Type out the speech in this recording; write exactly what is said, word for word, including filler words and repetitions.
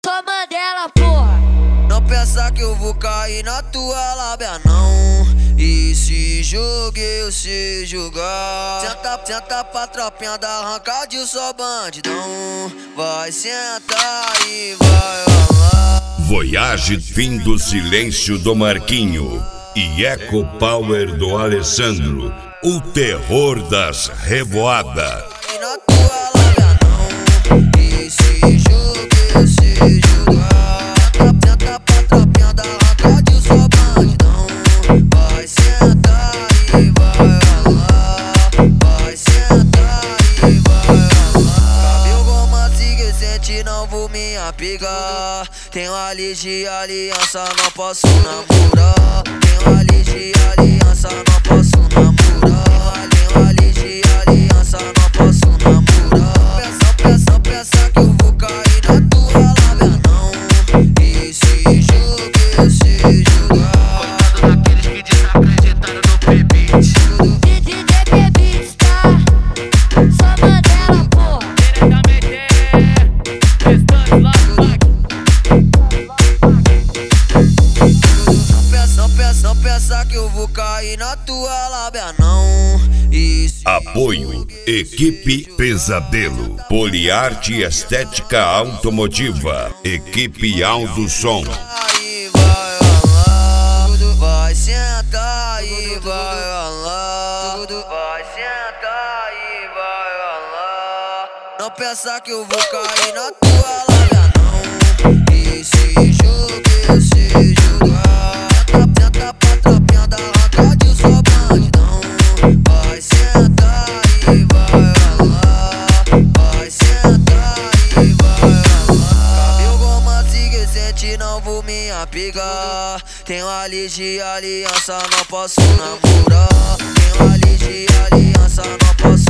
sou Mandela, porra. Não pensa que eu vou cair na tua lábia, não. E se joguei, eu sei jogar. Senta, senta pra tropinha da arrancadinha, só bandidão. Vai sentar e vai rolar. Voyage Fim do Silêncio do Marquinho e Eco Power do Alessandro. O terror das revoadas. Na tua lábia, não. E se joguei, eu sei jogar. Senta pra tropinha da arrancadinha, só bandidão. Vai sentar e vai rolar. Vai sentar e vai rolar. Cabelo romance que sente, não vou me apegar. Tenho a de aliança, não posso namorar. Tenho a de aliança, não posso namorar. Tenho a de aliança, não posso namorar. Pensa, pensa, pensa que eu vou cair na tua lábia, não. E se joguei, eu sei jogar. Coitado daqueles que desacreditaram no P-Beat. D J P-Beat, tá? Sou Mandela, porra. Diretamente é Restante lá. Não pensa, não pensa que eu vou cair na tua lábia, não. E se Apoio Equipe Pesadelo, Poliarte Estética Automotiva, Equipe Aldo Som. aí vai rolar, tudo vai sentar e vai rolar, tudo vai sentar e vai rolar. Não pensa que eu vou cair na tua lábia, não. E se joguei, eu sei jogar. Senta pra tropinha da arrancadinha, só bandidão. Vai sentar e vai rolar. Vai sentar e vai rolar. Cabelo romance que sente, não vou me apegar. Tenho a de aliança, não posso namorar. Tenho a de aliança, não posso